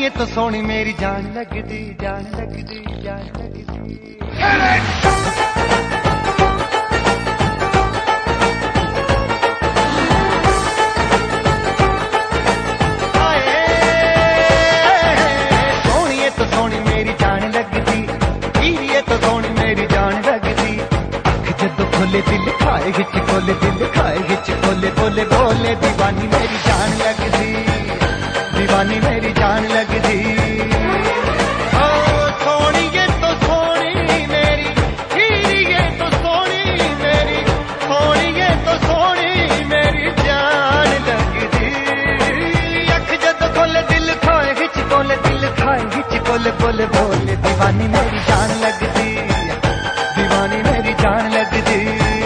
है तो सोनी मेरी जान लगदी, जान लगदी, जान लगदी। सोनी है तो सोनी मेरी जान लगदी, हीरी है तो सोनी मेरी जान लगदी। अख जदों खोले दिल खाए हिच खोले, दिल खाए हिच खोले, बोले बोले दीवानी मेरी जान लगदी, दीवानी मेरी जान लगदी। ओ सोनी ये तो सोनी मेरी, हीरी ये तो सोनी मेरी, सोनी ये तो सोनी मेरी जान लगदी। अख जद खोले दिल खाए हिच खोले, दिल खाए हिच खोले, बोले बोले दीवानी मेरी जान लगदी, दीवानी मेरी जान लगदी।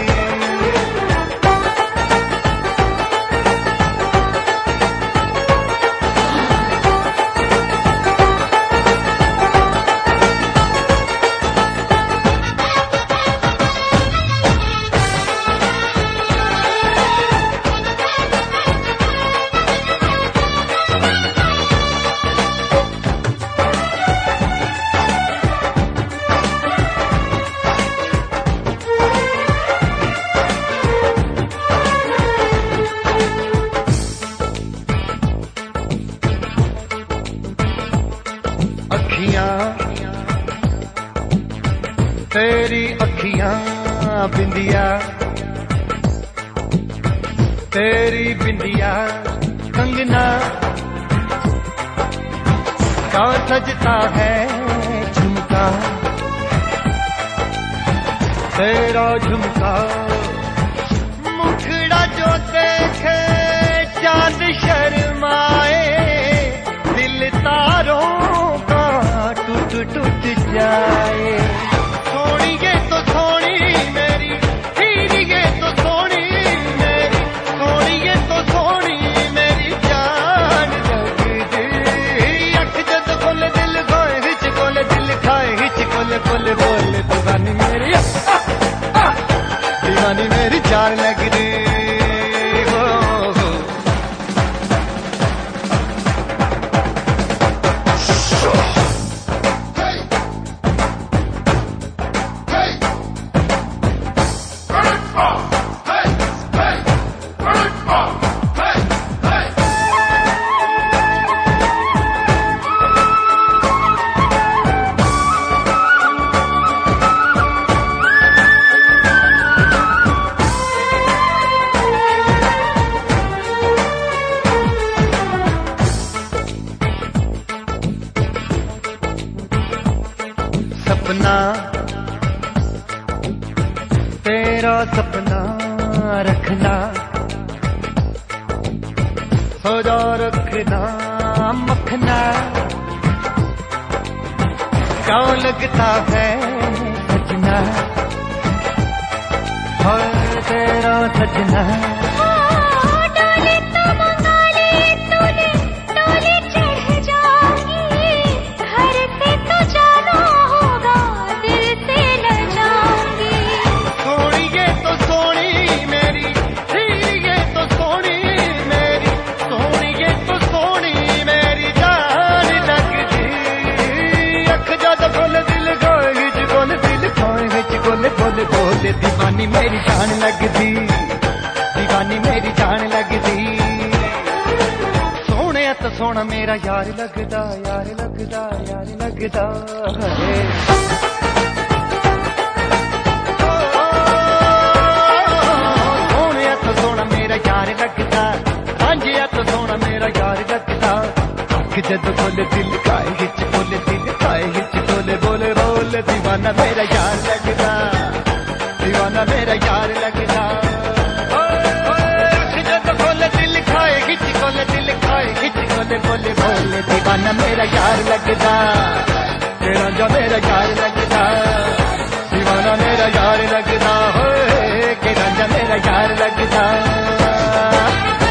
तेरी अखियां बिंदिया, तेरी बिंदिया कंगना का सजता है झुमका, तेरा झुमका मुखड़ा जो देखे चांद शर्माए, दिल तारों का टूट टूट जाए। सोनी ये तो सोनी मेरी, हीरी ये तो सोनी मेरी, सोनी ये तो सोनी मेरी जान लगदी। अख जद खोले दिल खाए हिच खोले, दिल खाए हिच खोले, बोले बोले दीवानी मेरी, दीवानी मेरी जान लगदी। सपना तेरा सपना रखना, सजा रखना मखना, क्या लगता है सजना, और तेरा सजना। बोले बोले दीवानी मेरी जान लगदी, दीवानी मेरी जान लगदी। सोने तो सोना मेरा यार लगदा, यार लगदा, यार लगदा है। सोने तो सोना मेरा यार लगदा, हांजिया तो सोना मेरा यार लगदा। अख जद खोले दिल खाए हिच खोले, दिल खाए हिच खोले, बोले बोले दीवाना मेरा यार लगदा, दीवाना मेरा यार लगदा। अख जद खोले दिल खाए हिच खोले, दिल खाए हिच खोले, बोले बोले दीवाना मेरा यार लगदा, तेरा जो मेरा यार लगदा, दीवाना मेरा यार लगदा, हो के रांझा मेरा यार लगदा।